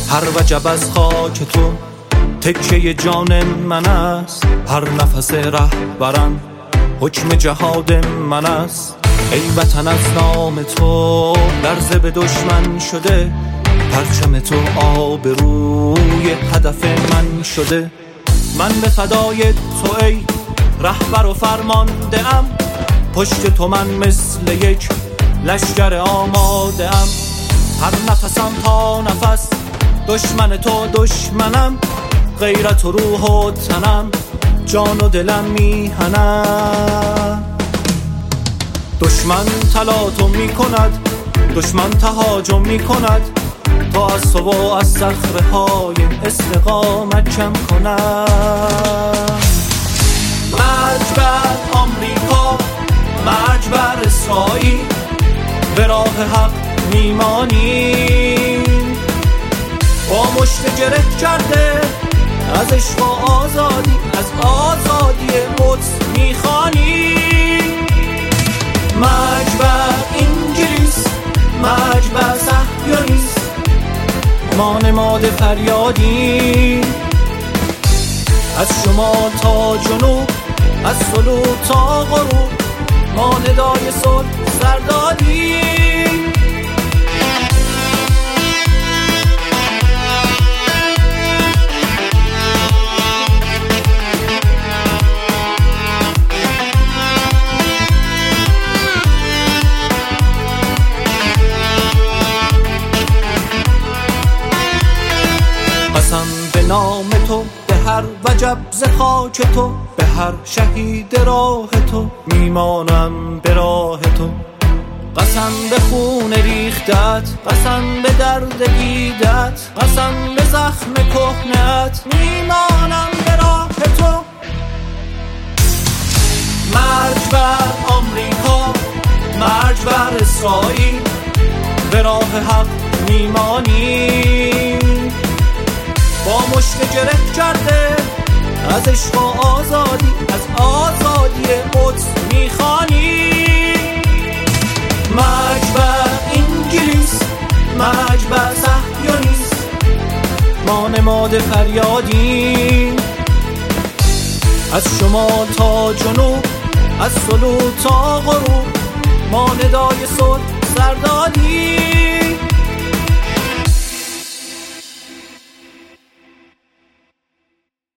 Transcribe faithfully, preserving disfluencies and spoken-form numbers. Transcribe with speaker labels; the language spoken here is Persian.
Speaker 1: هر وجب از خاک تو تکه جان من است، هر نفس رهبرم حکم جهاد من است. ای وطن از نام تو لرزه به دشمن شده، پرچم تو آبروی هدف من شده. من به فدای تو ای رهبر و فرمانده ام، پشت تو من مثل یک لشکر آماده ام. هر نفسم تا نفس دشمن تو دشمنم، غیرت و روح و تنم جان و دلم میهنم. دشمن تلاطم می کند، دشمن تهاجم می کند، تا از تو و از صخره های استقامت کم کند. مرج بر آمریکا، مرج بر اسرائیل، به راه حق میمانیم. با مشت گره کرده از عشق و آزادی، از آزادی قدس میخوانیم. مرج بر انگلیس، مرج بر صهیونیسم، ما نماد فریادیم. از شمال تا جنوب، از طلوع تا غروب، ما ندای صلح سر دادیم. قسم به نام تو، به هر وجب ز خاک تو، به هر شهید راه تو میمانم به راه تو. قسم به خون ریختت، قسم به درد دیدت، قسم به زخم کهنت میمانم به راه تو. مرج بر آمریکا، مرج بر اسرائیل، به راه حق میمانیم. با مشت گره کرده از عشق و آزادی، از آزادی قدس میخوانیم. مرج بر انگلیس، مرج بر صهیونیسم، ما نماد فریادیم. از شمال تا جنوب، از طلوع تا غروب، ما ندای صلح سر دادیم.